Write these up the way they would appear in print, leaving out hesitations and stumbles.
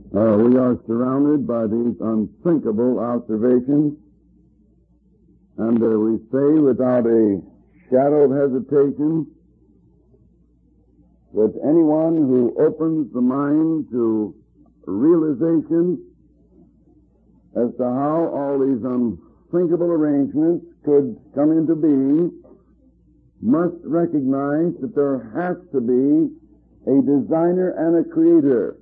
We are surrounded by these unthinkable observations, and we say without a shadow of hesitation that anyone who opens the mind to realization as to how all these unthinkable arrangements could come into being must recognize that there has to be a designer and a creator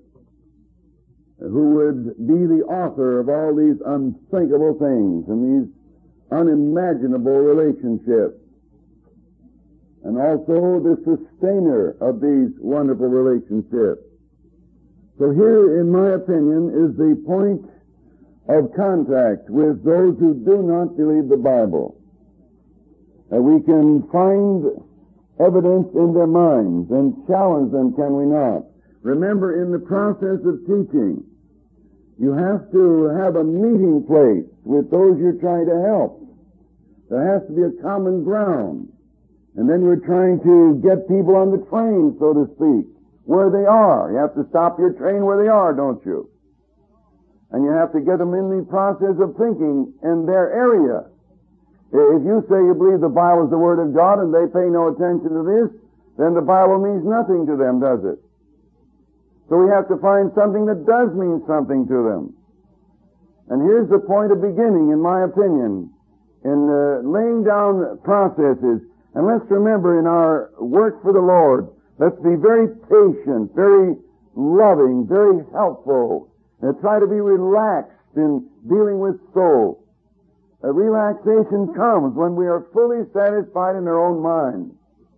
who would be the author of all these unthinkable things and these unimaginable relationships, and also the sustainer of these wonderful relationships. So here, in my opinion, is the point of contact with those who do not believe the Bible. We can find evidence in their minds and challenge them, can we not? Remember, in the process of teaching, you have to have a meeting place with those you're trying to help. There has to be a common ground. And then you're trying to get people on the train, so to speak, where they are. You have to stop your train where they are, don't you? And you have to get them in the process of thinking in their area. If you say you believe the Bible is the Word of God and they pay no attention to this, then the Bible means nothing to them, does it? So we have to find something that does mean something to them. And here's the point of beginning, in my opinion, in laying down processes. And let's remember, in our work for the Lord, let's be very patient, very loving, very helpful, and try to be relaxed in dealing with souls. A relaxation comes when we are fully satisfied in our own minds.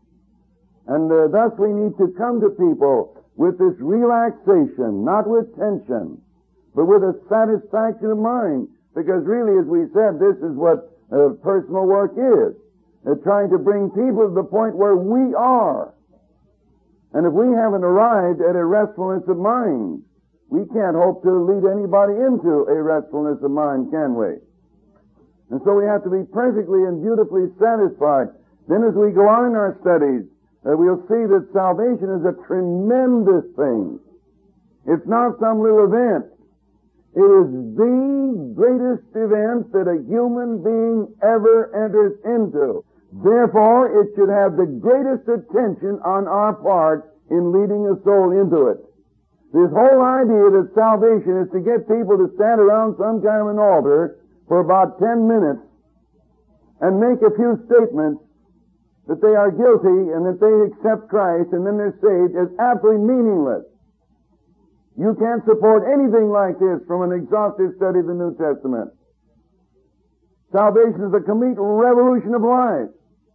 And thus we need to come to people with this relaxation, not with tension, but with a satisfaction of mind. Because really, as we said, this is what personal work is. Trying to bring people to the point where we are. And if we haven't arrived at a restfulness of mind, we can't hope to lead anybody into a restfulness of mind, can we? And so we have to be perfectly and beautifully satisfied. Then as we go on in our studies, we'll see that salvation is a tremendous thing. It's not some little event. It is the greatest event that a human being ever enters into. Therefore, it should have the greatest attention on our part in leading a soul into it. This whole idea that salvation is to get people to stand around some kind of an altar for about 10 minutes and make a few statements that they are guilty and that they accept Christ and then they're saved is absolutely meaningless. You can't support anything like this from an exhaustive study of the New Testament. Salvation is a complete revolution of life.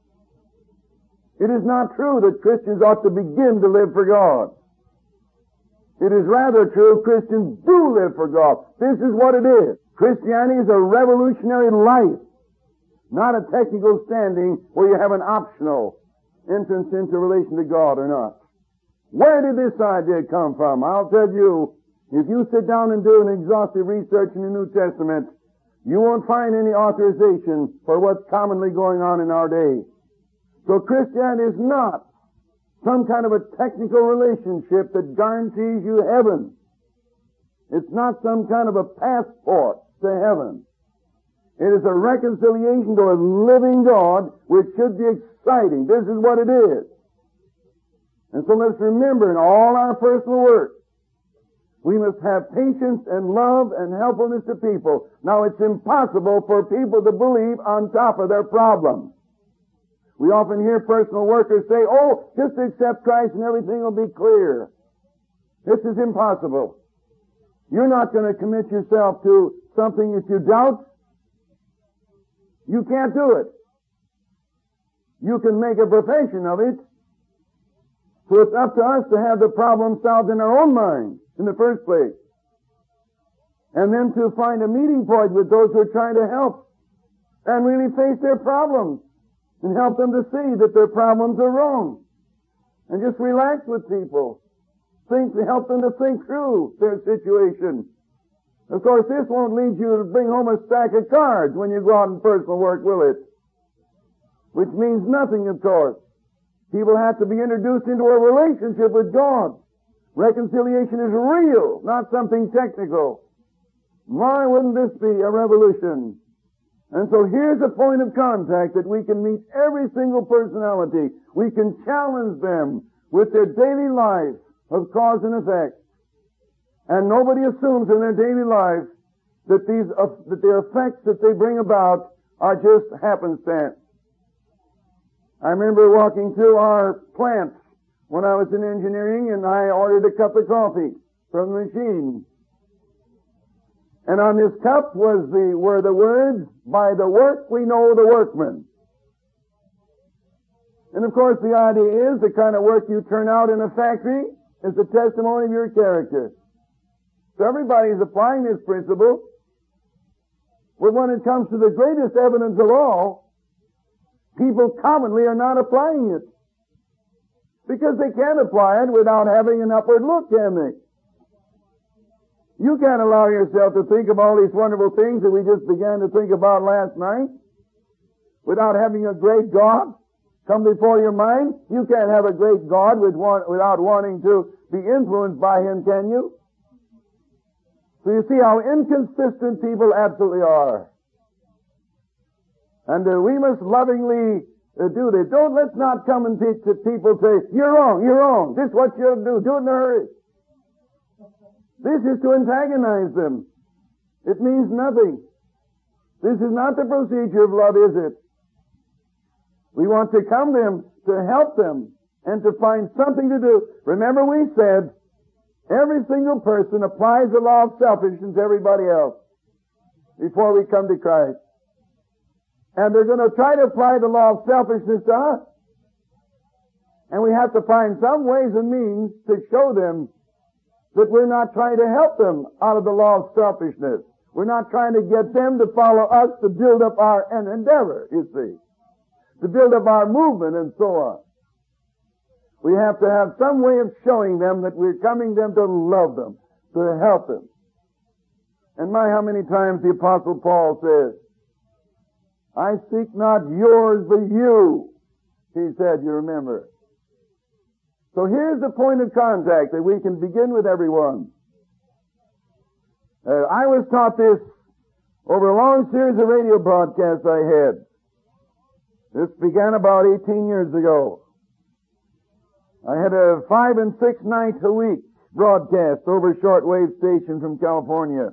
It is not true that Christians ought to begin to live for God. It is rather true Christians do live for God. This is what it is. Christianity is a revolutionary life, not a technical standing where you have an optional entrance into relation to God or not. Where did this idea come from? I'll tell you, if you sit down and do an exhaustive research in the New Testament, you won't find any authorization for what's commonly going on in our day. So Christianity is not some kind of a technical relationship that guarantees you heaven. It's not some kind of a passport to heaven. It is a reconciliation to a living God, which should be exciting. This is what it is. And so let's remember, in all our personal work, we must have patience and love and helpfulness to people. Now, it's impossible for people to believe on top of their problems. We often hear personal workers say, oh, just accept Christ and everything will be clear. This is impossible. You're not going to commit yourself to something that you doubt. You can't do it. You can make a profession of it. So it's up to us to have the problem solved in our own mind in the first place. And then to find a meeting point with those who are trying to help and really face their problems and help them to see that their problems are wrong. And just relax with people. Help them to think through their situation. Of course, this won't lead you to bring home a stack of cards when you go out in personal work, will it? Which means nothing, of course. People have to be introduced into a relationship with God. Reconciliation is real, not something technical. Why wouldn't this be a revolution? And so here's a point of contact that we can meet every single personality. We can challenge them with their daily life of cause and effect. And nobody assumes in their daily life that that the effects that they bring about are just happenstance. I remember walking through our plants when I was in engineering, and I ordered a cup of coffee from the machine. And on this cup were the words, "By the work we know the workman." And of course the idea is the kind of work you turn out in a factory is the testimony of your character. So everybody's applying this principle. But when it comes to the greatest evidence of all, people commonly are not applying it. Because they can't apply it without having an upward look, can they? You can't allow yourself to think of all these wonderful things that we just began to think about last night without having a great God come before your mind. You can't have a great God without wanting to be influenced by Him, can you? So you see how inconsistent people absolutely are. And we must lovingly do this. Let's not come and teach that people say, "You're wrong. This is what you have to do. Do it in a hurry." This is to antagonize them. It means nothing. This is not the procedure of love, is it? We want to come to them to help them and to find something to do. Remember we said, every single person applies the law of selfishness to everybody else before we come to Christ. And they're going to try to apply the law of selfishness to us. And we have to find some ways and means to show them that we're not trying to help them out of the law of selfishness. We're not trying to get them to follow us to build up our endeavor, you see. To build up our movement and so on. We have to have some way of showing them that we're coming them to love them, to help them. And my, how many times the Apostle Paul says, "I seek not yours but you," he said, you remember. So here's the point of contact that we can begin with everyone. I was taught this over a long series of radio broadcasts I had. This began about 18 years ago. I had a 5 and 6 nights a week broadcast over a shortwave station from California.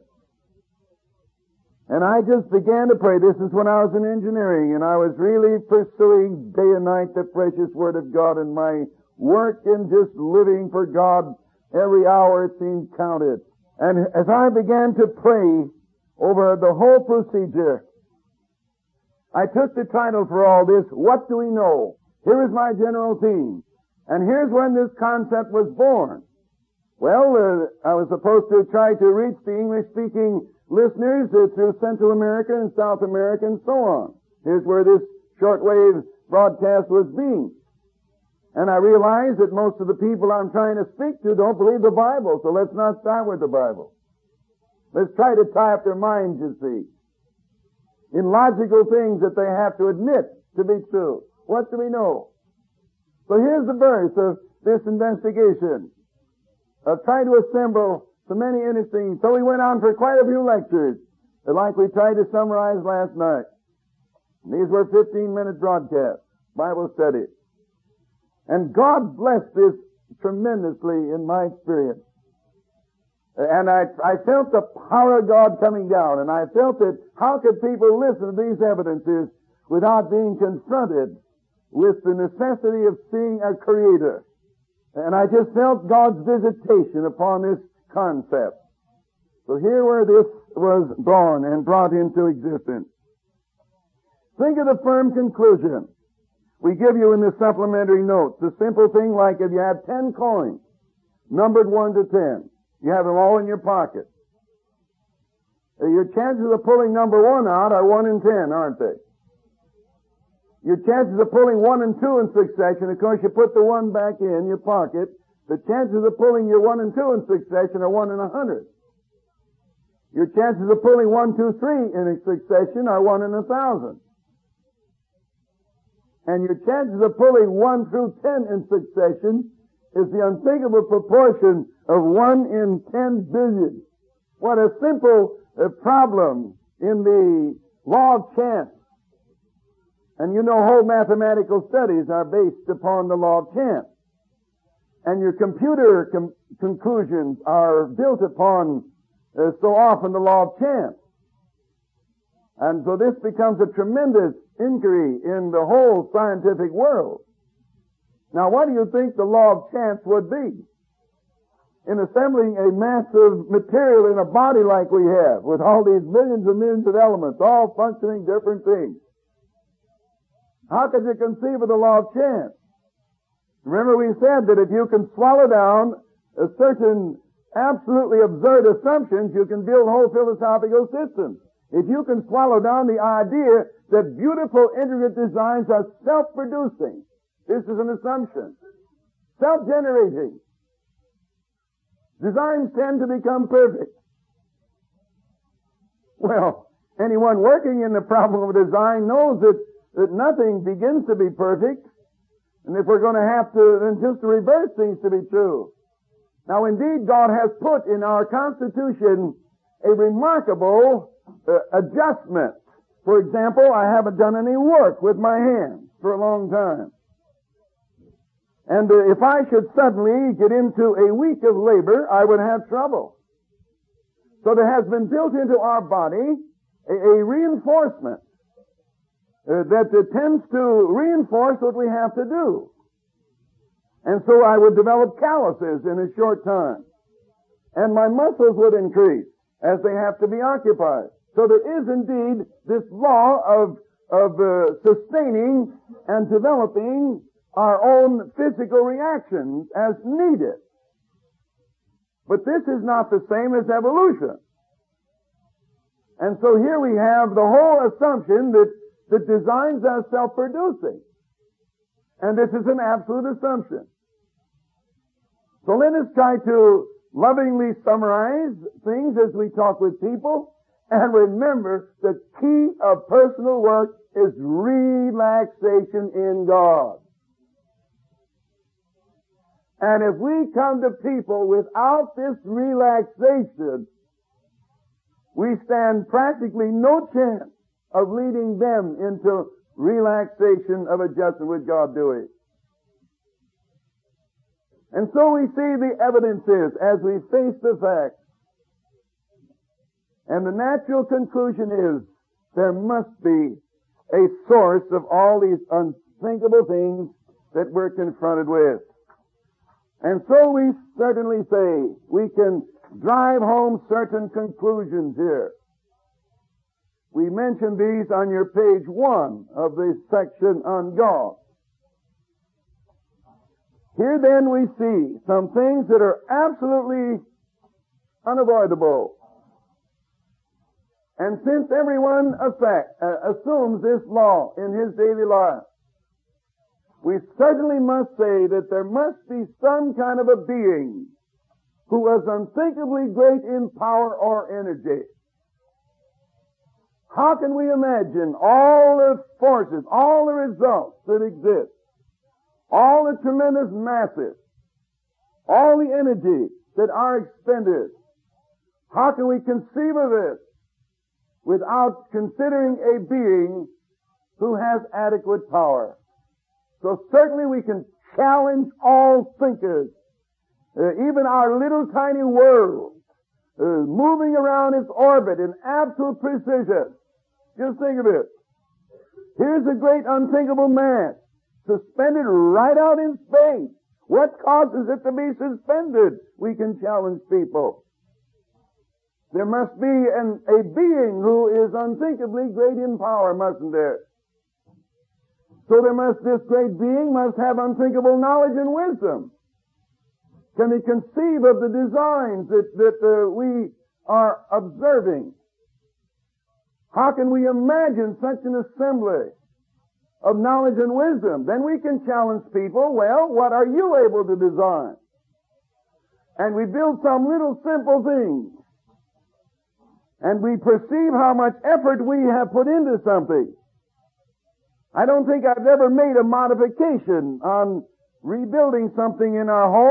And I just began to pray. This is when I was in engineering, and I was really pursuing day and night the precious Word of God in my work and just living for God. Every hour it seemed counted. And as I began to pray over the whole procedure, I took the title for all this, "What Do We Know?" Here is my general theme. And here's when this concept was born. Well, I was supposed to try to reach the English-speaking listeners through Central America and South America and so on. Here's where this shortwave broadcast was being. And I realized that most of the people I'm trying to speak to don't believe the Bible, so let's not start with the Bible. Let's try to tie up their minds, you see, in logical things that they have to admit to be true. What do we know? So here's the verse of this investigation of trying to assemble so many interesting. So we went on for quite a few lectures, like we tried to summarize last night. These were 15-minute broadcasts, Bible studies. And God blessed this tremendously in my experience. And I felt the power of God coming down, and I felt that how could people listen to these evidences without being confronted with the necessity of seeing a Creator? And I just felt God's visitation upon this concept. So here where this was born and brought into existence. Think of the firm conclusion. We give you in the supplementary notes a simple thing like if you have 10 coins, numbered 1 to 10, you have them all in your pocket. Your chances of pulling number 1 out are 1 in 10, aren't they? Your chances of pulling 1 and 2 in succession, of course you put the 1 back in your pocket, the chances of pulling your 1 and 2 in succession are 1 in 100. Your chances of pulling 1, 2, 3 in succession are 1 in 1,000. And your chances of pulling 1 through 10 in succession is the unthinkable proportion of 1 in 10 billion. What a simple problem in the law of chance. And you know, whole mathematical studies are based upon the law of chance. And your computer conclusions are built upon so often the law of chance. And so this becomes a tremendous inquiry in the whole scientific world. Now, what do you think the law of chance would be in assembling a massive material in a body like we have, with all these millions and millions of elements, all functioning different things? How could you conceive of the law of chance? Remember, we said that if you can swallow down a certain absolutely absurd assumptions, you can build whole philosophical systems. If you can swallow down the idea that beautiful, intricate designs are self-producing, this is an assumption. Self-generating. Designs tend to become perfect. Well, anyone working in the problem of design knows that nothing begins to be perfect. And if we're going to have to, then just the reverse seems to be true. Now, indeed, God has put in our Constitution a remarkable adjustment. For example, I haven't done any work with my hands for a long time. And if I should suddenly get into a week of labor, I would have trouble. So there has been built into our body a reinforcement that tends to reinforce what we have to do. And so I would develop calluses in a short time. And my muscles would increase as they have to be occupied. So there is indeed this law of sustaining and developing our own physical reactions as needed. But this is not the same as evolution. And so here we have the whole assumption that designs are self-producing. And this is an absolute assumption. So let us try to lovingly summarize things as we talk with people, and remember the key of personal work is relaxation in God. And if we come to people without this relaxation, we stand practically no chance of leading them into relaxation of adjustment with God doing. And so we see the evidences as we face the facts. And the natural conclusion is there must be a source of all these unthinkable things that we're confronted with. And so we certainly say we can drive home certain conclusions here. We mentioned these on your page 1 of the section on God. Here then we see some things that are absolutely unavoidable. And since everyone assumes this law in his daily life, we certainly must say that there must be some kind of a being who is unthinkably great in power or energy. How can we imagine all the forces, all the results that exist, all the tremendous masses, all the energy that are expended? How can we conceive of this without considering a being who has adequate power? So certainly we can challenge all thinkers, even our little tiny world, moving around its orbit in absolute precision. Just think of it. Here's a great unthinkable mass suspended right out in space. What causes it to be suspended? We can challenge people. There must be a being who is unthinkably great in power, mustn't there? So this great being must have unthinkable knowledge and wisdom. Can we conceive of the designs that we are observing? How can we imagine such an assembly of knowledge and wisdom? Then we can challenge people, well, what are you able to design? And we build some little simple things. And we perceive how much effort we have put into something. I don't think I've ever made a modification on rebuilding something in our home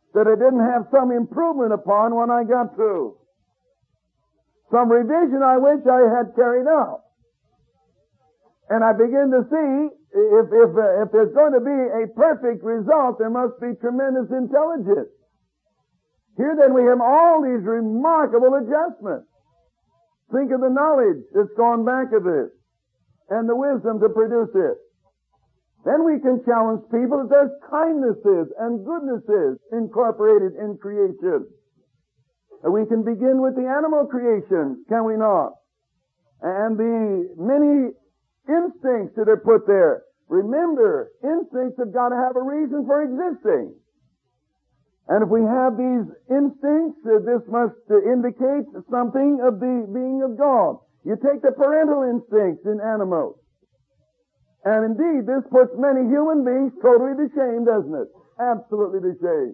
that I didn't have some improvement upon when I got through. Some revision I wish I had carried out. And I begin to see if there's going to be a perfect result, there must be tremendous intelligence. Here then we have all these remarkable adjustments. Think of the knowledge that's gone back of this and the wisdom to produce it. Then we can challenge people that there's kindnesses and goodnesses incorporated in creation. And we can begin with the animal creation, can we not? And the many instincts that are put there. Remember, instincts have got to have a reason for existing. And if we have these instincts, this must indicate something of the being of God. You take the parental instincts in animals. And indeed, this puts many human beings totally to shame, doesn't it? Absolutely to shame.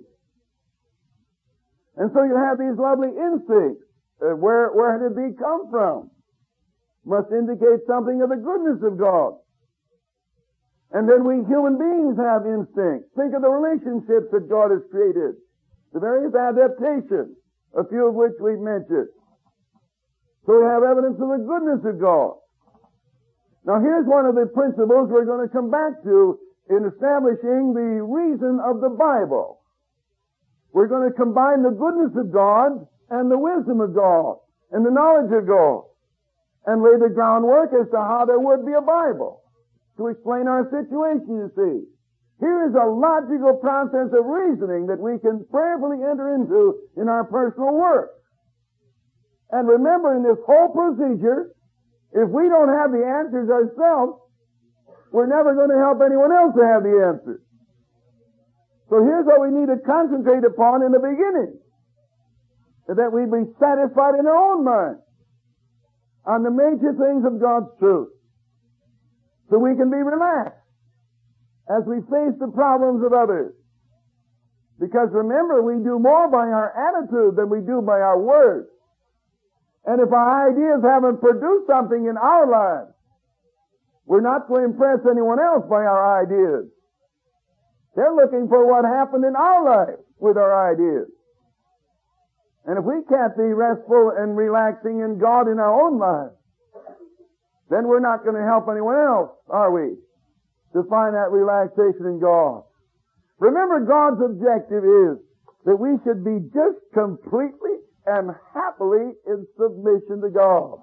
And so you have these lovely instincts. Where did they come from? Must indicate something of the goodness of God. And then we human beings have instincts. Think of the relationships that God has created. The various adaptations, a few of which we've mentioned. So we have evidence of the goodness of God. Now here's one of the principles we're going to come back to in establishing the reason of the Bible. We're going to combine the goodness of God and the wisdom of God and the knowledge of God and lay the groundwork as to how there would be a Bible to explain our situation, you see. Here is a logical process of reasoning that we can prayerfully enter into in our personal work. And remember, in this whole procedure, if we don't have the answers ourselves, we're never going to help anyone else to have the answers. So here's what we need to concentrate upon in the beginning. That we be satisfied in our own mind on the major things of God's truth. So we can be relaxed as we face the problems of others. Because remember, we do more by our attitude than we do by our words. And if our ideas haven't produced something in our lives, we're not going to impress anyone else by our ideas. They're looking for what happened in our life with our ideas. And if we can't be restful and relaxing in God in our own lives, then we're not going to help anyone else, are we? To find that relaxation in God. Remember, God's objective is that we should be just completely and happily in submission to God.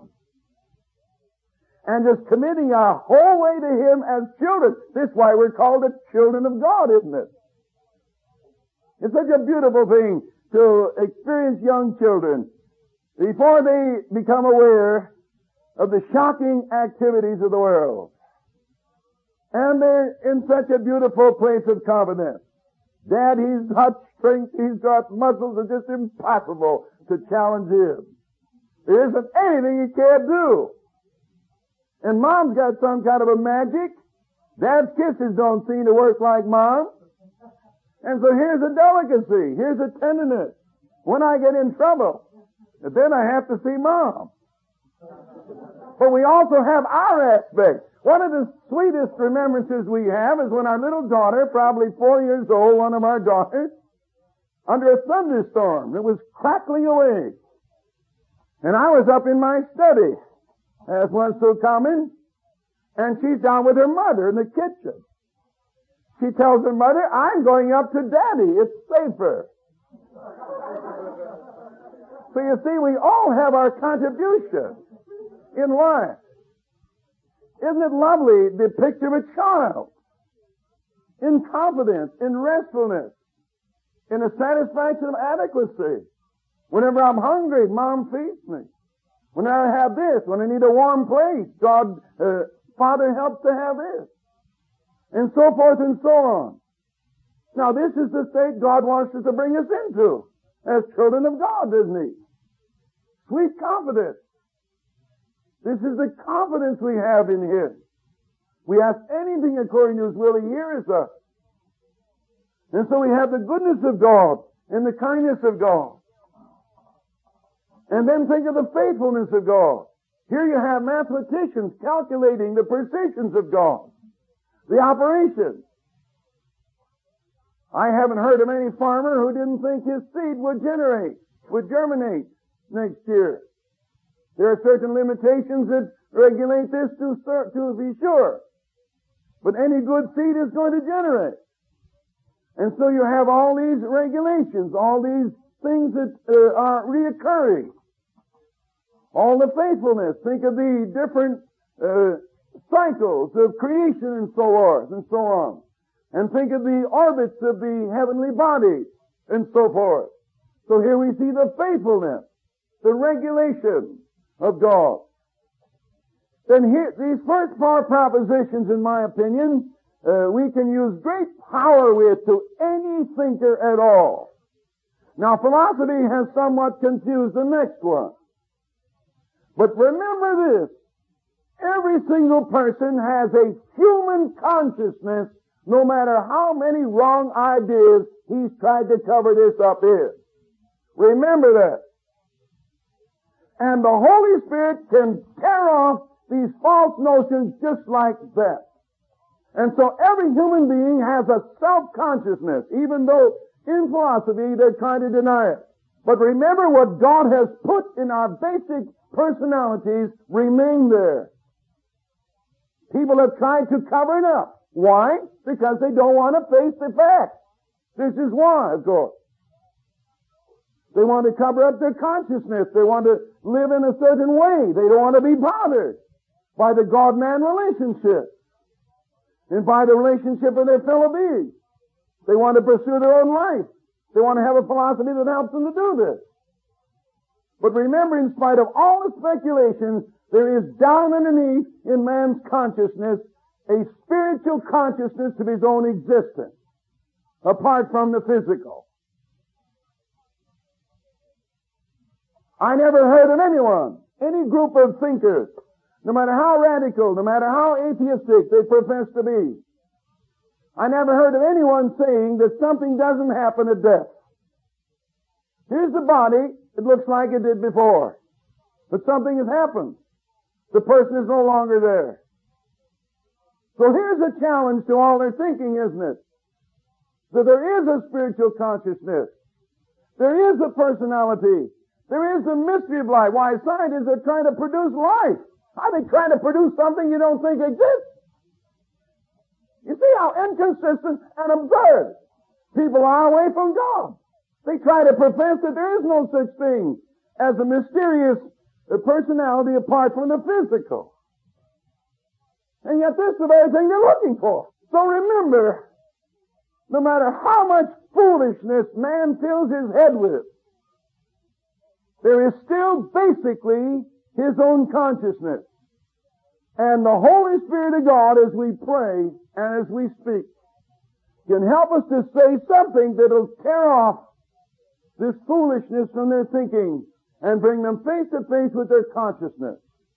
And just committing our whole way to Him as children. That's why we're called the children of God, isn't it? It's such a beautiful thing to experience young children before they become aware of the shocking activities of the world. And they're in such a beautiful place of confidence. Dad, he's got strength, he's got muscles, it's just impossible to challenge him. There isn't anything he can't do. And Mom's got some kind of a magic. Dad's kisses don't seem to work like Mom. And so here's a delicacy, here's a tenderness. When I get in trouble, then I have to see Mom. But we also have our aspect. One of the sweetest remembrances we have is when our little daughter, probably 4 years old, one of our daughters, under a thunderstorm, it was crackling away. And I was up in my study, as was so common, and she's down with her mother in the kitchen. She tells her mother, I'm going up to Daddy, it's safer. So you see, we all have our contribution in life. Isn't it lovely, the picture of a child in confidence, in restfulness, in a satisfaction of adequacy. Whenever I'm hungry, Mom feeds me. When I have this, when I need a warm place, God, Father helps to have this. And so forth and so on. Now this is the state God wants us to bring us into as children of God, isn't He? Sweet confidence. This is the confidence we have in Him. We ask anything according to His will, He hears us. And so we have the goodness of God and the kindness of God. And then think of the faithfulness of God. Here you have mathematicians calculating the precisions of God, the operations. I haven't heard of any farmer who didn't think his seed would germinate next year. There are certain limitations that regulate this to be sure. But any good seed is going to generate. And so you have all these regulations, all these things that are reoccurring. All the faithfulness. Think of the different cycles of creation and so forth and so on. And think of the orbits of the heavenly bodies and so forth. So here we see the faithfulness, the regulation of God. Then here, these first four propositions, in my opinion, we can use great power with to any thinker at all. Now, philosophy has somewhat confused the next one. But remember this. Every single person has a human consciousness, no matter how many wrong ideas he's tried to cover this up in. Remember that. And the Holy Spirit can tear off these false notions just like that. And so every human being has a self-consciousness, even though in philosophy they're trying to deny it. But remember, what God has put in our basic personalities remain there. People have tried to cover it up. Why? Because they don't want to face the facts. This is why, of course. They want to cover up their consciousness. They want to live in a certain way. They don't want to be bothered by the God-man relationship and by the relationship with their fellow beings. They want to pursue their own life. They want to have a philosophy that helps them to do this. But remember, in spite of all the speculations, there is down underneath in man's consciousness a spiritual consciousness of his own existence, apart from the physical. I never heard of anyone, any group of thinkers, no matter how radical, no matter how atheistic they profess to be, I never heard of anyone saying that something doesn't happen at death. Here's the body, it looks like it did before, but something has happened. The person is no longer there. So here's a challenge to all their thinking, isn't it? That there is a spiritual consciousness. There is a personality. There is a mystery of life. Why, scientists are trying to produce life. Are they trying to produce something you don't think exists? You see how inconsistent and absurd people are away from God. They try to profess that there is no such thing as a mysterious personality apart from the physical. And yet this is the very thing they're looking for. So remember, no matter how much foolishness man fills his head with, there is still basically his own consciousness. And the Holy Spirit of God, as we pray and as we speak, can help us to say something that will tear off this foolishness from their thinking and bring them face to face with their consciousness.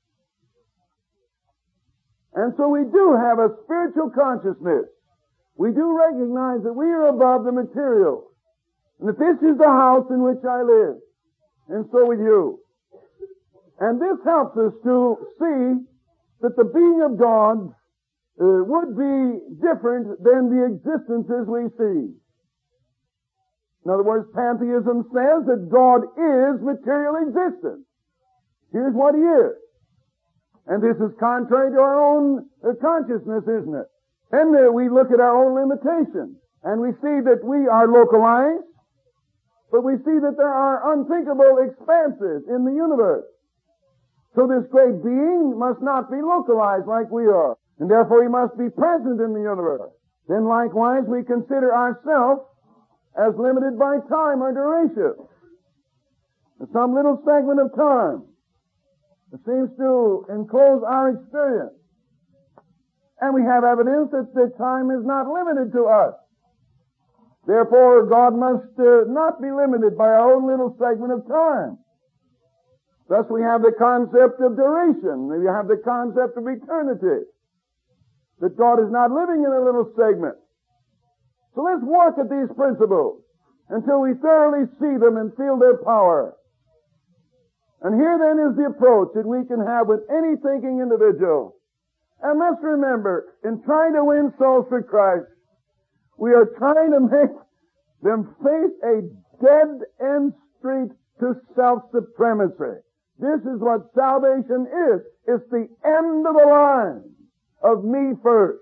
And so we do have a spiritual consciousness. We do recognize that we are above the material, and that this is the house in which I live, and so with you. And this helps us to see that the being of God would be different than the existences we see. In other words, pantheism says that God is material existence. Here's what He is. And this is contrary to our own consciousness, isn't it? Then we look at our own limitations, and we see that we are localized, but we see that there are unthinkable expanses in the universe. So this great being must not be localized like we are, and therefore He must be present in the universe. Then likewise we consider ourselves as limited by time or duration. Some little segment of time that seems to enclose our experience. And we have evidence that the time is not limited to us. Therefore, God must not be limited by our own little segment of time. Thus we have the concept of duration. We have the concept of eternity. That God is not living in a little segment. So let's work at these principles until we thoroughly see them and feel their power. And here then is the approach that we can have with any thinking individual. And let's remember, in trying to win souls for Christ, We are trying to make them face a dead end street to self-supremacy. This is what salvation is. It's the end of the line of me first.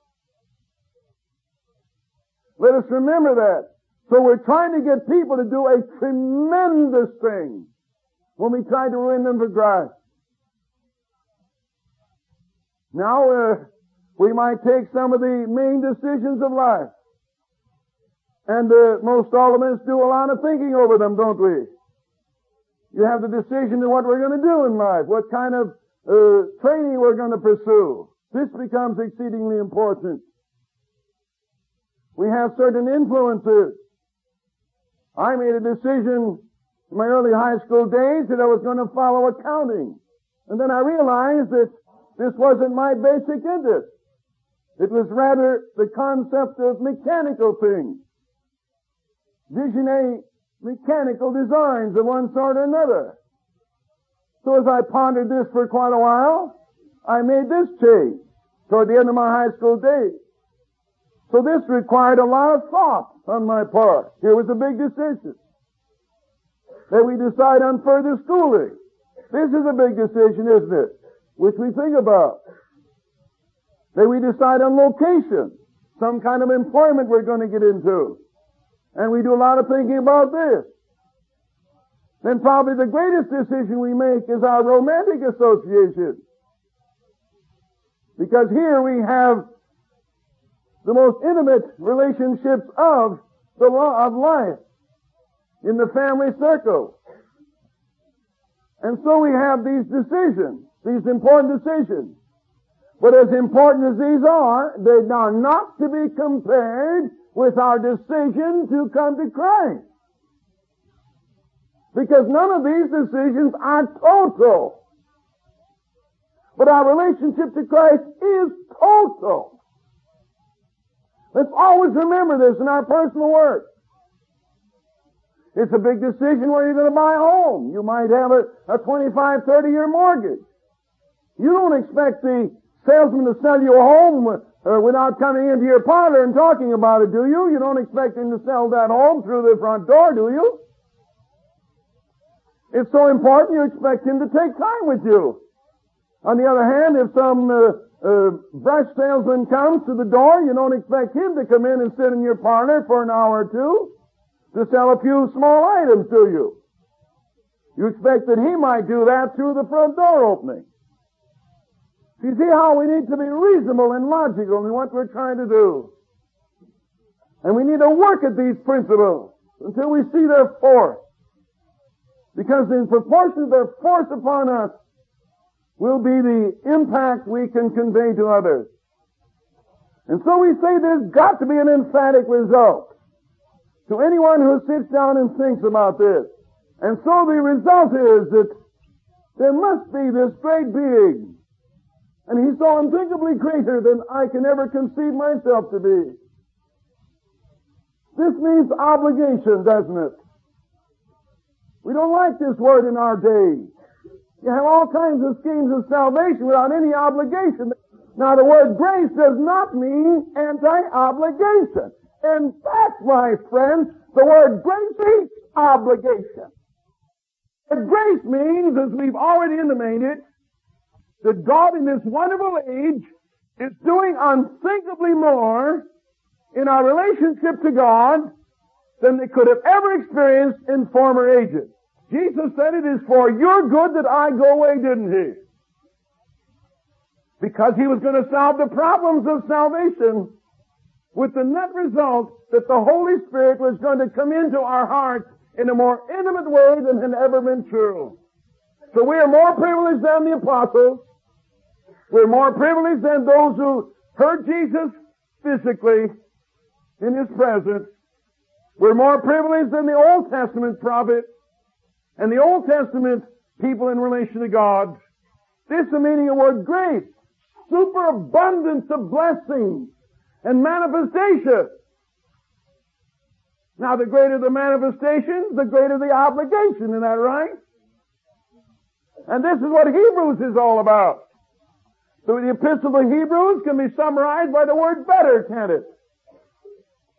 Let us remember that. So we're trying to get people to do a tremendous thing when we try to win them for Christ. Now, we might take some of the main decisions of life. And most all of us do a lot of thinking over them, don't we? You have the decision of what we're going to do in life, what kind of training we're going to pursue. This becomes exceedingly important. We have certain influences. I made a decision in my early high school days that I was going to follow accounting. And then I realized that this wasn't my basic interest. It was rather the concept of mechanical things. Visionary mechanical designs of one sort or another. So as I pondered this for quite a while, I made this change toward the end of my high school days. So this required a lot of thought on my part. Here was a big decision. That we decide on further schooling. This is a big decision, isn't it? Which we think about. That we decide on location. Some kind of employment we're going to get into. And we do a lot of thinking about this. Then probably the greatest decision we make is our romantic association. Because here we have the most intimate relationships of the law of life in the family circle. And so we have these decisions, these important decisions. But as important as these are, they are not to be compared with our decision to come to Christ. Because none of these decisions are total. But our relationship to Christ is total. Let's always remember this in our personal work. It's a big decision where you're going to buy a home. You might have a 25, 30-year mortgage. You don't expect the salesman to sell you a home without coming into your parlor and talking about it, do you? You don't expect him to sell that home through the front door, do you? It's so important you expect him to take time with you. On the other hand, if some brush salesman comes to the door, you don't expect him to come in and sit in your parlor for an hour or two to sell a few small items to you. You expect that he might do that through the front door opening. You see how we need to be reasonable and logical in what we're trying to do. And we need to work at these principles until we see their force. Because in proportion to their force upon us will be the impact we can convey to others. And so we say there's got to be an emphatic result to anyone who sits down and thinks about this. And so the result is that there must be this great being. And he's so unthinkably greater than I can ever conceive myself to be. This means obligation, doesn't it? We don't like this word in our day. You have all kinds of schemes of salvation without any obligation. Now the word grace does not mean anti-obligation. In fact, my friends, the word grace is obligation. And grace means, as we've already intimated, that God in this wonderful age is doing unthinkably more in our relationship to God than they could have ever experienced in former ages. Jesus said it is for your good that I go away, didn't he? Because he was going to solve the problems of salvation with the net result that the Holy Spirit was going to come into our hearts in a more intimate way than had ever been true. So we are more privileged than the apostles. We're more privileged than those who heard Jesus physically in his presence. We're more privileged than the Old Testament prophet and the Old Testament people in relation to God. This is the meaning of the word grace. Superabundance of blessing and manifestation. Now the greater the manifestation, the greater the obligation. Isn't that right? And this is what Hebrews is all about. So the Epistle to Hebrews can be summarized by the word better, can't it?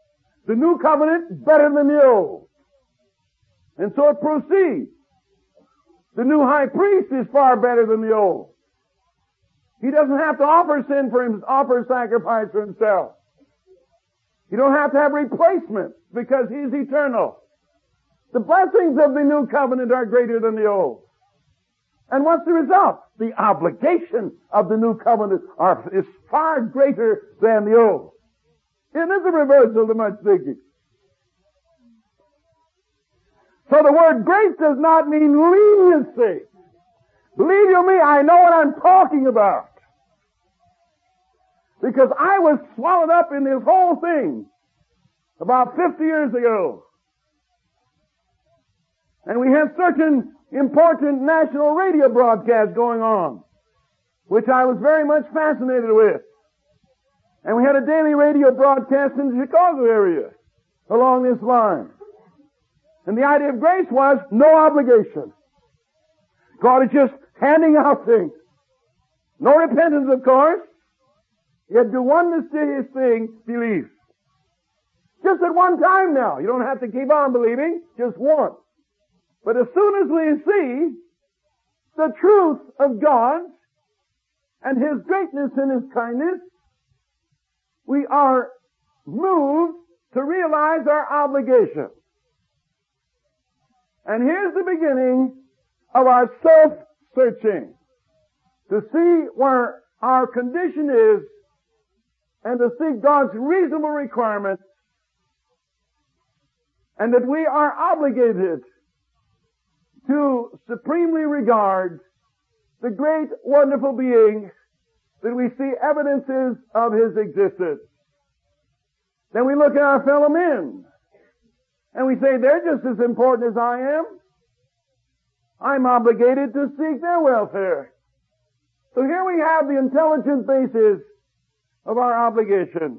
The new covenant better than the old. And so it proceeds. The new high priest is far better than the old. He doesn't have to offer sacrifice for himself. You don't have to have replacements because he's eternal. The blessings of the new covenant are greater than the old. And what's the result? The obligation of the new covenant is far greater than the old. It is a reversal to much thinking. So the word grace does not mean leniency. Believe you me, I know what I'm talking about. Because I was swallowed up in this whole thing about 50 years ago. And we had certain important national radio broadcasts going on, which I was very much fascinated with. And we had a daily radio broadcast in the Chicago area along this line. And the idea of grace was no obligation. God is just handing out things. No repentance, of course. You had to do one mysterious thing, believe. Just at one time now. You don't have to keep on believing, just once. But as soon as we see the truth of God and His greatness and His kindness, we are moved to realize our obligation. And here's the beginning of our self-searching, to see where our condition is and to see God's reasonable requirements, and that we are obligated to supremely regard the great, wonderful being that we see evidences of His existence. Then we look at our fellow men, and we say, they're just as important as I am. I'm obligated to seek their welfare. So here we have the intelligent basis of our obligation.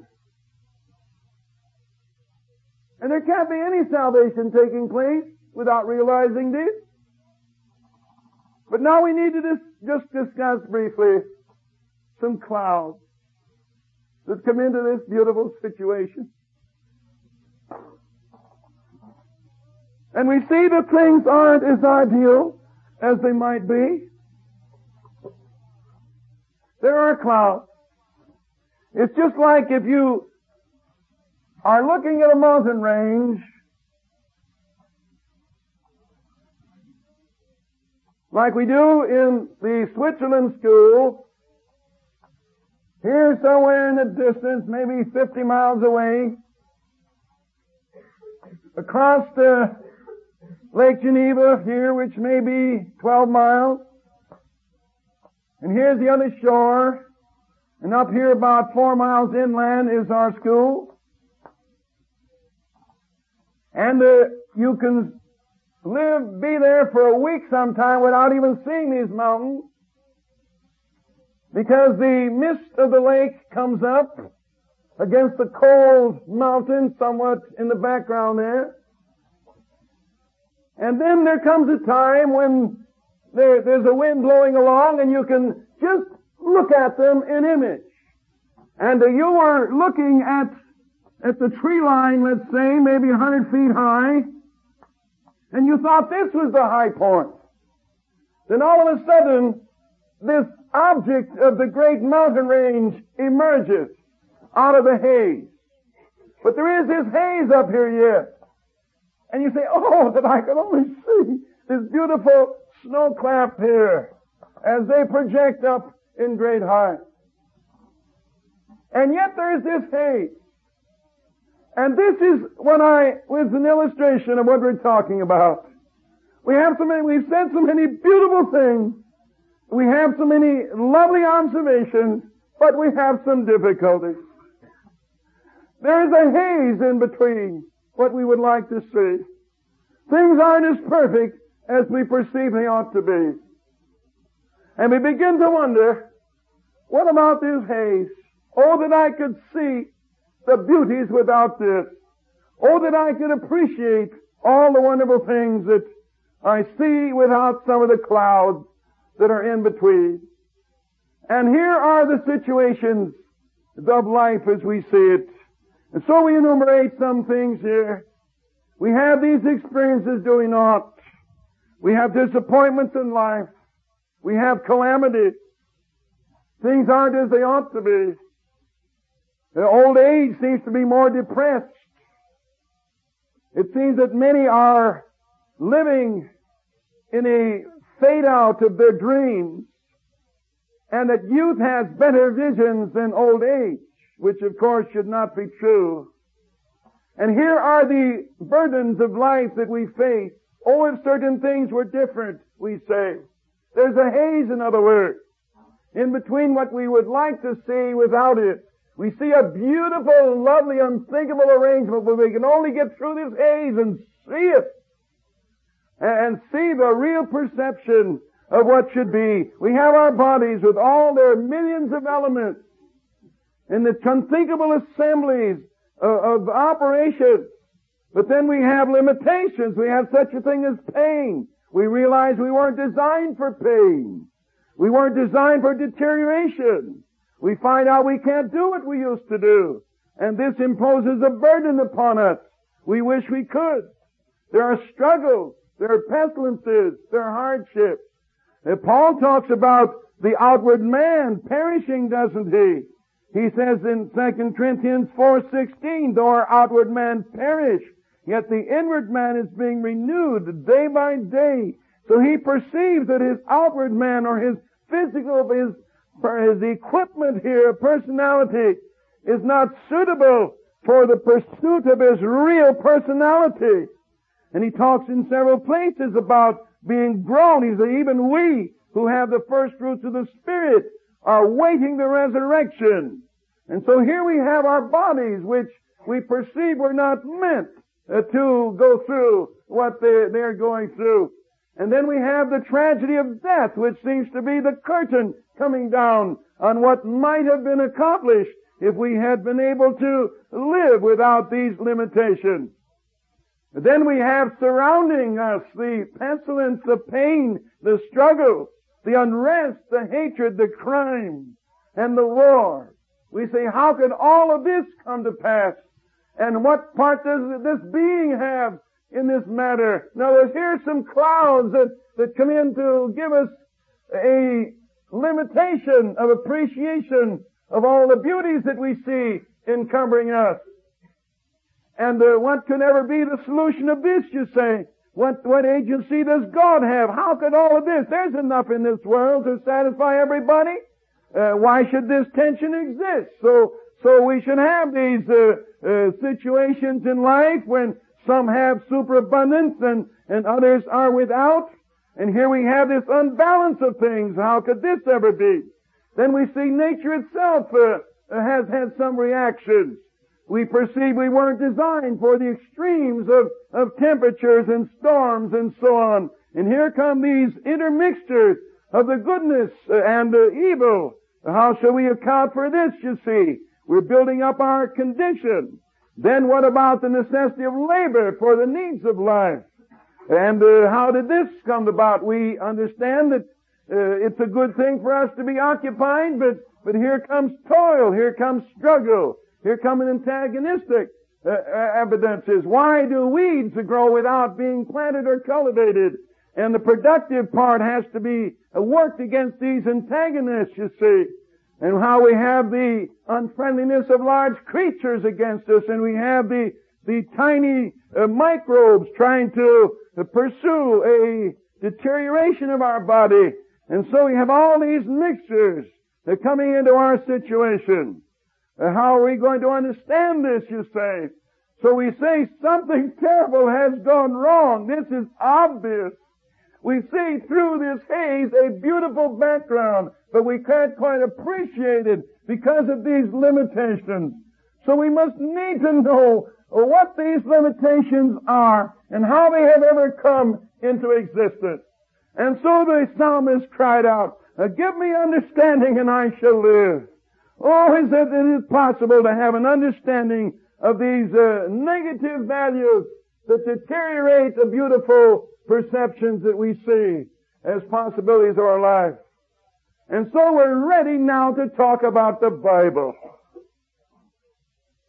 And there can't be any salvation taking place without realizing this. But now we need to just discuss briefly some clouds that come into this beautiful situation. And we see that things aren't as ideal as they might be. There are clouds. It's just like if you are looking at a mountain range, like we do in the Switzerland school, here somewhere in the distance, maybe 50 miles away, across Lake Geneva here, which may be 12 miles, and here's the other shore, and up here about 4 miles inland is our school. And you can be there for a week sometime without even seeing these mountains, because the mist of the lake comes up against the cold mountain somewhat in the background there. And then there comes a time when there's a wind blowing along and you can just look at them in image. And you are looking at the tree line, let's say, maybe 100 feet high, and you thought this was the high point. Then all of a sudden, this object of the great mountain range emerges out of the haze. But there is this haze up here yet. And you say, oh, that I could only see this beautiful snow clap here as they project up in great height. And yet there is this haze. And this is was an illustration of what we're talking about. We've said so many beautiful things. We have so many lovely observations, but we have some difficulties. There is a haze in between what we would like to see. Things aren't as perfect as we perceive they ought to be. And we begin to wonder, what about this haze? Oh, that I could see the beauties without this. Oh, that I could appreciate all the wonderful things that I see without some of the clouds that are in between. And here are the situations of life as we see it. And so we enumerate some things here. We have these experiences, do we not? We have disappointments in life. We have calamity. Things aren't as they ought to be. The old age seems to be more depressed. It seems that many are living in a fade out of their dreams, and that youth has better visions than old age, which of course should not be true. And here are the burdens of life that we face. Oh, if certain things were different, we say. There's a haze, in other words, in between what we would like to see without it. We see a beautiful, lovely, unthinkable arrangement, but we can only get through this haze and see it. And see the real perception of what should be. We have our bodies with all their millions of elements and the unthinkable assemblies of operations. But then we have limitations. We have such a thing as pain. We realize we weren't designed for pain. We weren't designed for deterioration. We find out we can't do what we used to do. And this imposes a burden upon us. We wish we could. There are struggles. There are pestilences. There are hardships. Paul talks about the outward man perishing, doesn't he? He says in 2 Corinthians 4:16, though our outward man perish, yet the inward man is being renewed day by day. So he perceives that his outward man, or his physical, his equipment here, personality, is not suitable for the pursuit of his real personality. And he talks in several places about being grown. He says, even we who have the first fruits of the Spirit are waiting the resurrection. And so here we have our bodies, which we perceive were not meant to go through what they're going through. And then we have the tragedy of death, which seems to be the curtain coming down on what might have been accomplished if we had been able to live without these limitations. Then we have surrounding us the pestilence, the pain, the struggle, the unrest, the hatred, the crime, and the war. We say, how could all of this come to pass? And what part does this being have in this matter? Now, here's some clouds that come in to give us a limitation of appreciation of all the beauties that we see encumbering us. And what could ever be the solution of this, you say? What agency does God have? How could all of this? There's enough in this world to satisfy everybody. Why should this tension exist? So we should have these situations in life when some have superabundance and others are without. And here we have this unbalance of things. How could this ever be? Then we see nature itself has had some reactions. We perceive we weren't designed for the extremes of temperatures and storms and so on. And here come these intermixtures of the goodness and the evil. How shall we account for this, you see? We're building up our condition. Then what about the necessity of labor for the needs of life? And how did this come about? We understand that it's a good thing for us to be occupied, but here comes toil, here comes struggle. Here come antagonistic evidences. Why do weeds grow without being planted or cultivated? And the productive part has to be worked against these antagonists, you see. And how we have the unfriendliness of large creatures against us, and we have the tiny microbes trying to pursue a deterioration of our body. And so we have all these mixtures coming into our situation. How are we going to understand this, you say? So we say something terrible has gone wrong. This is obvious. We see through this haze a beautiful background, but we can't quite appreciate it because of these limitations. So we must need to know what these limitations are and how they have ever come into existence. And so the psalmist cried out, give me understanding and I shall live. Oh, is it possible to have an understanding of these negative values that deteriorate the beautiful perceptions that we see as possibilities of our life? And so we're ready now to talk about the Bible.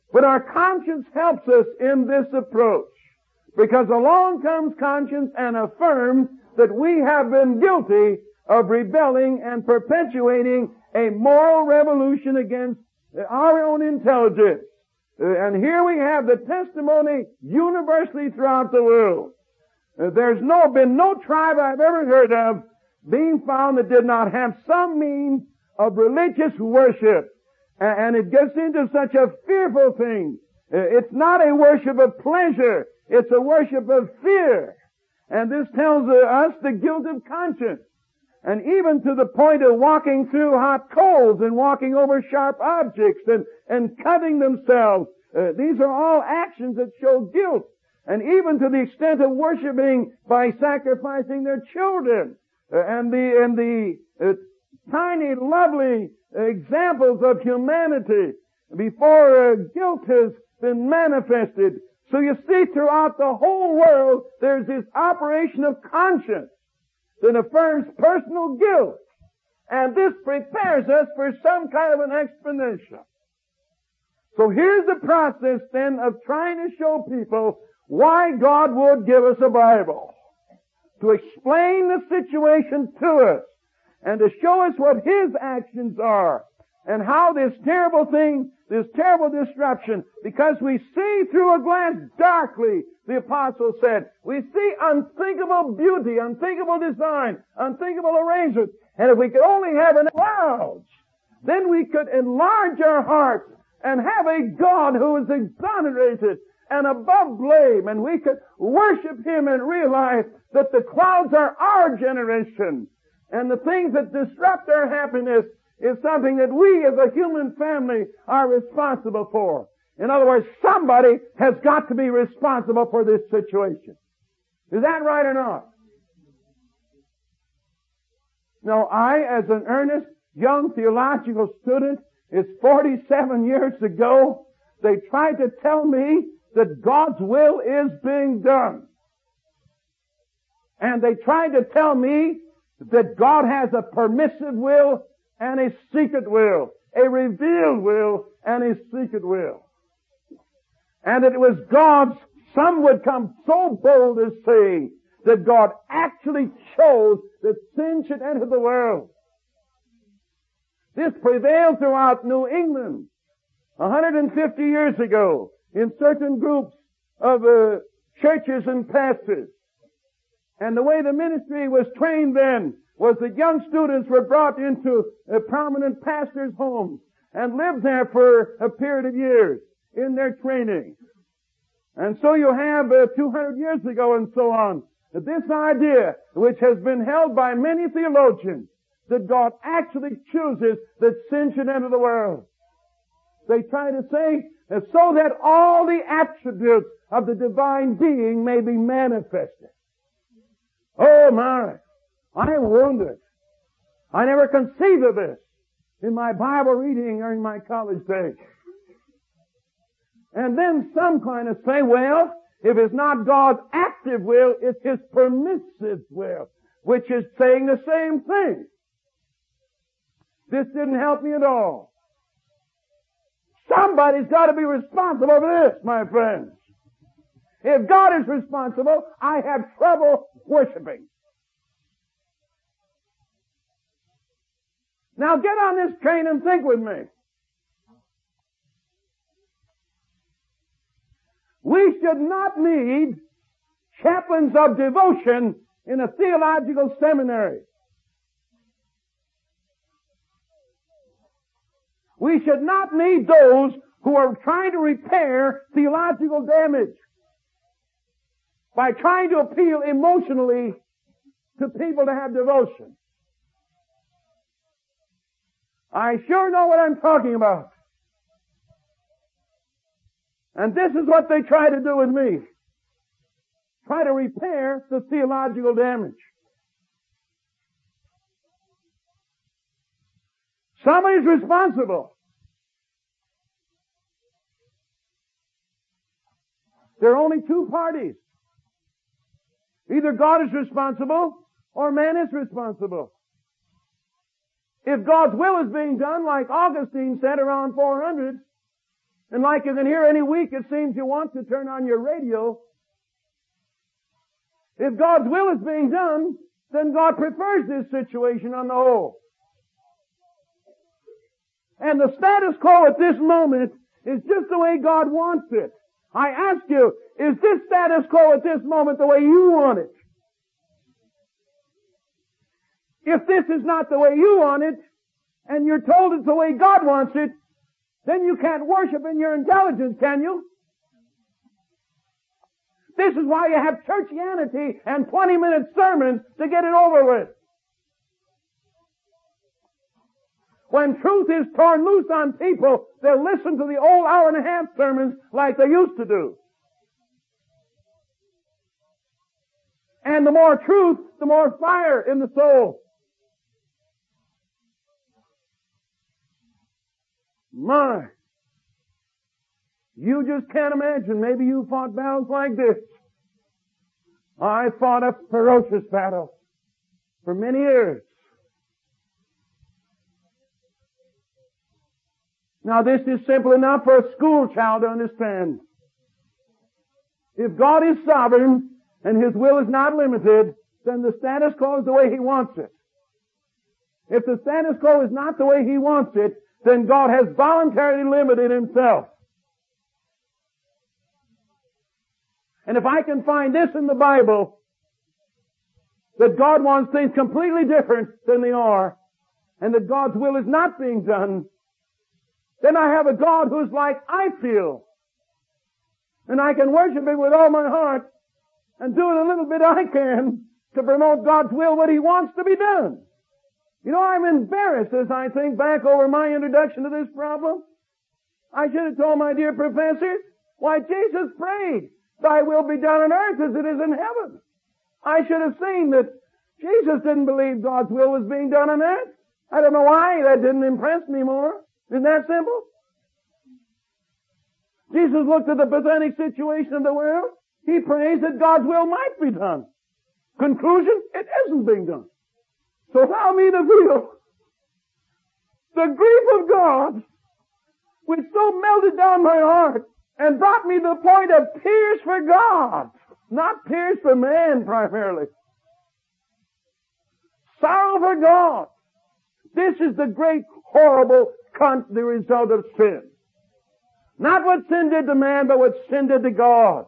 But our conscience helps us in this approach, because along comes conscience and affirms that we have been guilty of rebelling and perpetuating a moral revolution against our own intelligence. And here we have the testimony universally throughout the world. There's been no tribe I've ever heard of being found that did not have some means of religious worship. And it gets into such a fearful thing. It's not a worship of pleasure. It's a worship of fear. And this tells us the guilt of conscience. And even to the point of walking through hot coals and walking over sharp objects and cutting themselves. These are all actions that show guilt. And even to the extent of worshiping by sacrificing their children. And the tiny, lovely examples of humanity before guilt has been manifested. So you see, throughout the whole world, there's this operation of conscience that affirms personal guilt. And this prepares us for some kind of an explanation. So here's the process then of trying to show people why God would give us a Bible. To explain the situation to us and to show us what His actions are and how this terrible thing, this terrible disruption, because we see through a glass darkly, the apostle said, we see unthinkable beauty, unthinkable design, unthinkable arrangement. And if we could only have an clouds, then we could enlarge our hearts and have a God who is exonerated and above blame, and we could worship Him and realize that the clouds are our generation, and the things that disrupt our happiness is something that we as a human family are responsible for. In other words, somebody has got to be responsible for this situation. Is that right or not? Now, I, as an earnest young theological student, it's 47 years ago, they tried to tell me that God's will is being done. And they tried to tell me that God has a permissive will and a secret will, a revealed will and a secret will. And that it was God's, some would come so bold as saying that God actually chose that sin should enter the world. This prevailed throughout New England 150 years ago in certain groups of churches and pastors. And the way the ministry was trained then was that young students were brought into prominent pastors' homes and lived there for a period of years in their training. And so you have 200 years ago and so on, this idea, which has been held by many theologians, that God actually chooses that sin should enter the world. They try to say, so that all the attributes of the divine being may be manifested. Oh my! I am wounded. I never conceived of this in my Bible reading or in my college days. And then some kind of say, well, if it's not God's active will, it's His permissive will, which is saying the same thing. This didn't help me at all. Somebody's got to be responsible for this, my friends. If God is responsible, I have trouble worshiping. Now get on this train and think with me. We should not need chaplains of devotion in a theological seminary. We should not need those who are trying to repair theological damage by trying to appeal emotionally to people to have devotion. I sure know what I'm talking about. And this is what they try to do with me. Try to repair the theological damage. Somebody's responsible. There are only two parties. Either God is responsible or man is responsible. If God's will is being done, like Augustine said around 400, And like you can hear any week, it seems you want to turn on your radio. If God's will is being done, then God prefers this situation on the whole. And the status quo at this moment is just the way God wants it. I ask you, is this status quo at this moment the way you want it? If this is not the way you want it, and you're told it's the way God wants it, then you can't worship in your intelligence, can you? This is why you have churchianity and 20-minute sermons to get it over with. When truth is torn loose on people, they'll listen to the old hour-and-a-half sermons like they used to do. And the more truth, the more fire in the soul. My, you just can't imagine. Maybe you fought battles like this. I fought a ferocious battle for many years. Now this is simple enough for a school child to understand. If God is sovereign and His will is not limited, then the status quo is the way He wants it. If the status quo is not the way He wants it, then God has voluntarily limited Himself. And if I can find this in the Bible, that God wants things completely different than they are, and that God's will is not being done, then I have a God who's like I feel. And I can worship Him with all my heart and do it a little bit I can to promote God's will, what He wants to be done. You know, I'm embarrassed as I think back over my introduction to this problem. I should have told my dear professor, why, Jesus prayed, Thy will be done on earth as it is in heaven. I should have seen that Jesus didn't believe God's will was being done on earth. I don't know why that didn't impress me more. Isn't that simple? Jesus looked at the pathetic situation of the world. He prays that God's will might be done. Conclusion, it isn't being done. So allow me to feel the grief of God, which so melted down my heart and brought me to the point of tears for God, not tears for man primarily. Sorrow for God. This is the great, horrible, the result of sin. Not what sin did to man, but what sin did to God.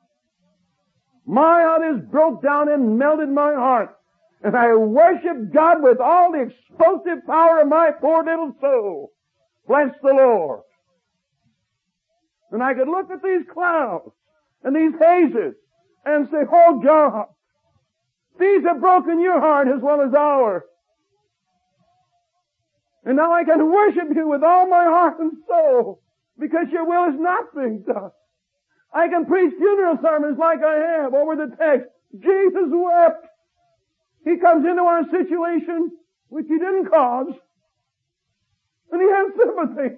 My heart is broke down and melted my heart. And I worship God with all the explosive power of my poor little soul. Bless the Lord. And I could look at these clouds and these hazes and say, oh God, these have broken your heart as well as ours. And now I can worship you with all my heart and soul because your will is not being done. I can preach funeral sermons like I have over the text. Jesus wept. He comes into our situation, which He didn't cause, and He has sympathy.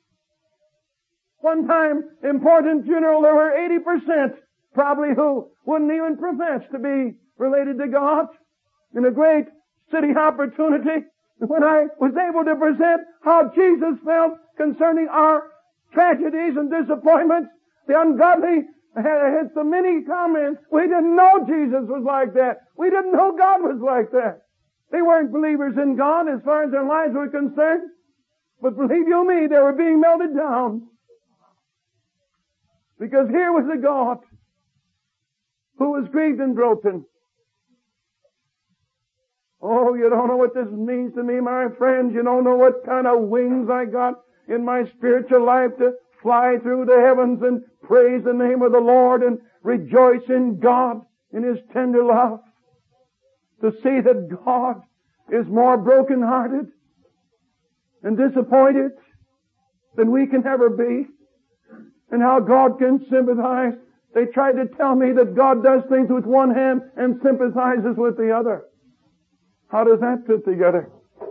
One time, important funeral, there were 80% probably who wouldn't even profess to be related to God. In a great city opportunity, when I was able to present how Jesus felt concerning our tragedies and disappointments, the ungodly had so many comments. We didn't know Jesus was like that. We didn't know God was like that. They weren't believers in God as far as their lives were concerned. But believe you me, they were being melted down. Because here was a God who was grieved and broken. Oh, you don't know what this means to me, my friends. You don't know what kind of wings I got in my spiritual life to fly through the heavens and praise the name of the Lord and rejoice in God, in His tender love. To see that God is more broken-hearted and disappointed than we can ever be. And how God can sympathize. They tried to tell me that God does things with one hand and sympathizes with the other. How does that fit together?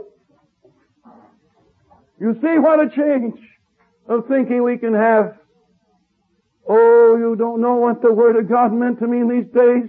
You see what a change of thinking we can have. Oh, you don't know what the Word of God meant to me in these days.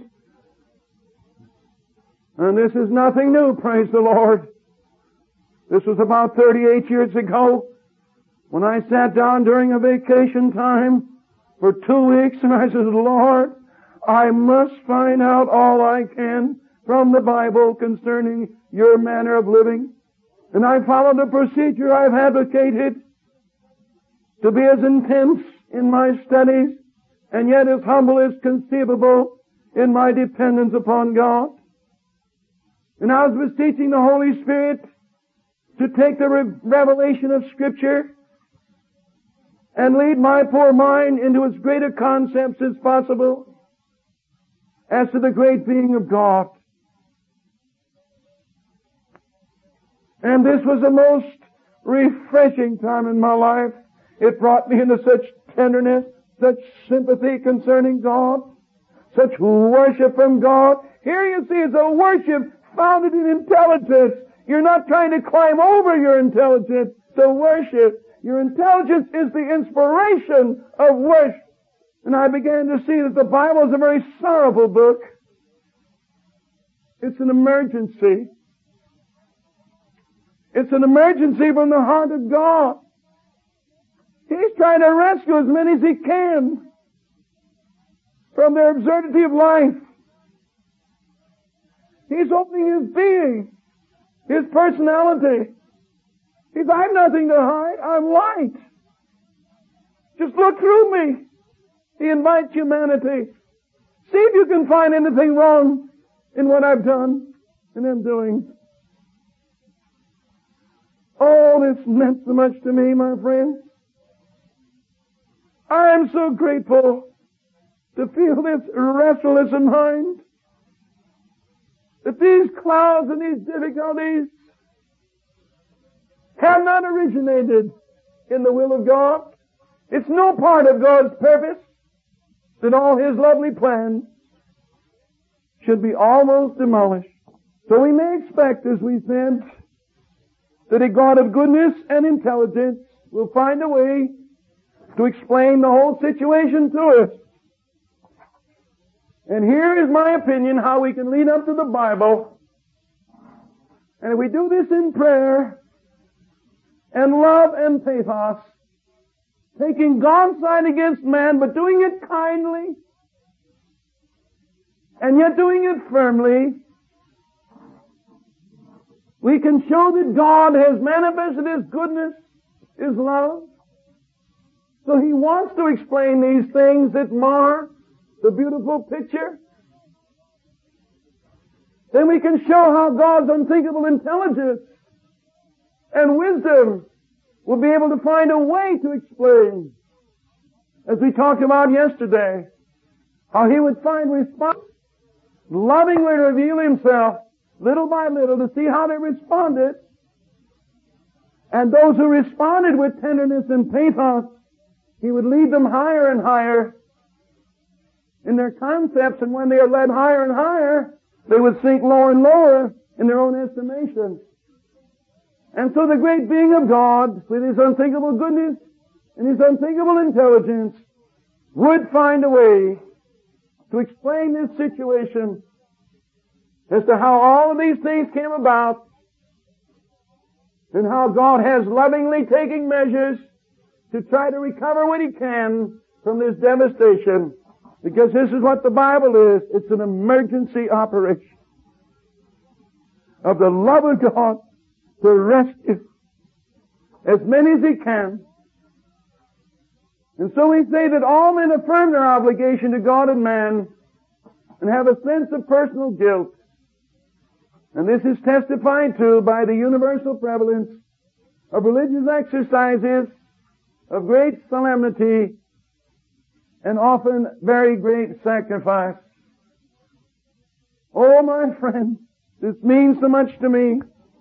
And this is nothing new, praise the Lord. This was about 38 years ago when I sat down during a vacation time for 2 weeks and I said, Lord, I must find out all I can from the Bible concerning your manner of living. And I followed the procedure I've advocated to be as intense in my studies and yet as humble as conceivable in my dependence upon God. And I was beseeching the Holy Spirit to take the revelation of Scripture and lead my poor mind into as great a concepts as possible as to the great being of God. And this was the most refreshing time in my life. It brought me into such tenderness, such sympathy concerning God, such worship from God. Here you see, it's a worship founded in intelligence. You're not trying to climb over your intelligence to worship. Your intelligence is the inspiration of worship. And I began to see that the Bible is a very sorrowful book. It's an emergency. It's an emergency from the heart of God. He's trying to rescue as many as He can from their absurdity of life. He's opening His being, His personality. He's, I've nothing to hide. I'm light. Just look through me. He invites humanity. See if you can find anything wrong in what I've done and am doing. Oh, this meant so much to me, my friends. I am so grateful to feel this restlessness in mind, that these clouds and these difficulties have not originated in the will of God. It's no part of God's purpose that all His lovely plans should be almost demolished. So we may expect, as we said, that a God of goodness and intelligence will find a way to explain the whole situation to us. And here is my opinion how we can lead up to the Bible. And if we do this in prayer and love and pathos, taking God's side against man, but doing it kindly, and yet doing it firmly, we can show that God has manifested His goodness, His love. So He wants to explain these things that mar the beautiful picture. Then we can show how God's unthinkable intelligence and wisdom will be able to find a way to explain. As we talked about yesterday, how He would find response, lovingly reveal Himself little by little to see how they responded. And those who responded with tenderness and pathos, He would lead them higher and higher in their concepts, and when they are led higher and higher, they would sink lower and lower in their own estimation. And so the great being of God, with His unthinkable goodness and His unthinkable intelligence, would find a way to explain this situation as to how all of these things came about and how God has lovingly taken measures to try to recover what He can from this devastation. Because this is what the Bible is. It's an emergency operation of the love of God to rescue as many as He can. And so we say that all men affirm their obligation to God and man and have a sense of personal guilt. And this is testified to by the universal prevalence of religious exercises of great solemnity and often very great sacrifice. Oh, my friend, this means so much to me.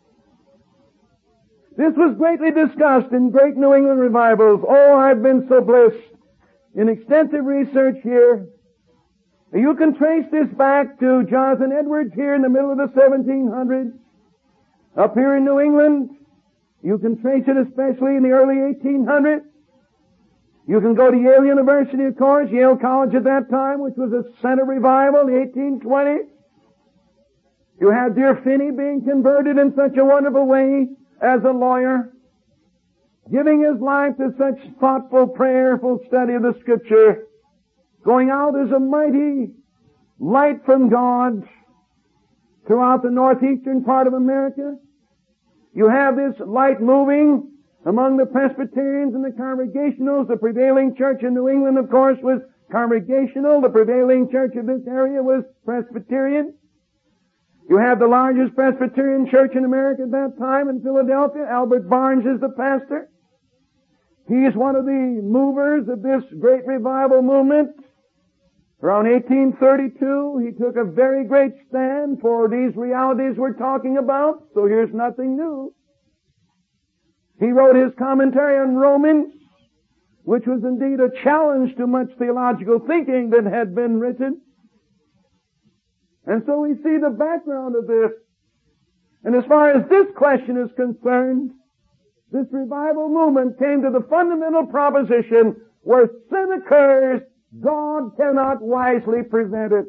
This was greatly discussed in great New England revivals. Oh, I've been so blessed in extensive research here. You can trace this back to Jonathan Edwards here in the middle of the 1700s. Up here in New England, you can trace it especially in the early 1800s. You can go to Yale University, of course, Yale College at that time, which was a center revival in the 1820s. You had dear Finney being converted in such a wonderful way as a lawyer. giving his life to such thoughtful, prayerful study of the Scripture, going out as a mighty light from God throughout the northeastern part of America. You have this light moving among the Presbyterians and the Congregationals. The prevailing church in New England, of course, was Congregational. The prevailing church of this area was Presbyterian. You have the largest Presbyterian church in America at that time in Philadelphia. Albert Barnes is the pastor. He's one of the movers of this great revival movement. Around 1832, he took a very great stand for these realities we're talking about, so here's nothing new. He wrote his commentary on Romans, which was indeed a challenge to much theological thinking that had been written. And so we see the background of this. And as far as this question is concerned, this revival movement came to the fundamental proposition, where sin occurs, God cannot wisely prevent it.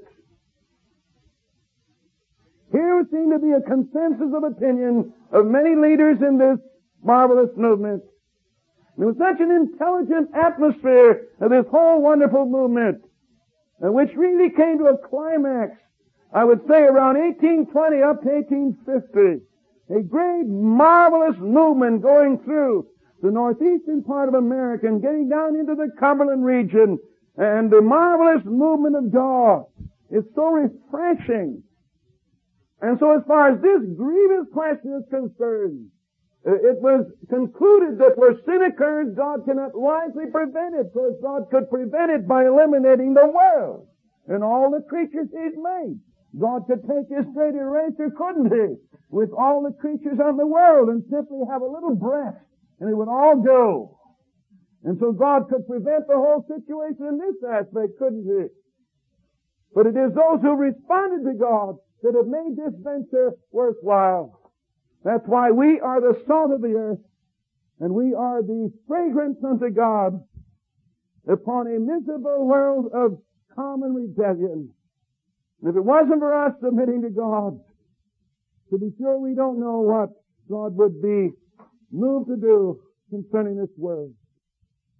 Here seemed to be a consensus of opinion of many leaders in this marvelous movement. There was such an intelligent atmosphere of this whole wonderful movement, which really came to a climax, I would say, around 1820 up to 1850. A great, marvelous movement going through the northeastern part of America and getting down into the Cumberland region. And the marvelous movement of God is so refreshing. And so as far as this grievous question is concerned, it was concluded that where sin occurs, God cannot wisely prevent it, because God could prevent it by eliminating the world and all the creatures He's made. God could take His great eraser, couldn't He, with all the creatures on the world and simply have a little breath and it would all go. And so God could prevent the whole situation in this aspect, couldn't He? But it is those who responded to God that have made this venture worthwhile. That's why we are the salt of the earth, and we are the fragrance unto God upon a miserable world of common rebellion. And if it wasn't for us submitting to God, to be sure we don't know what God would be moved to do concerning this world.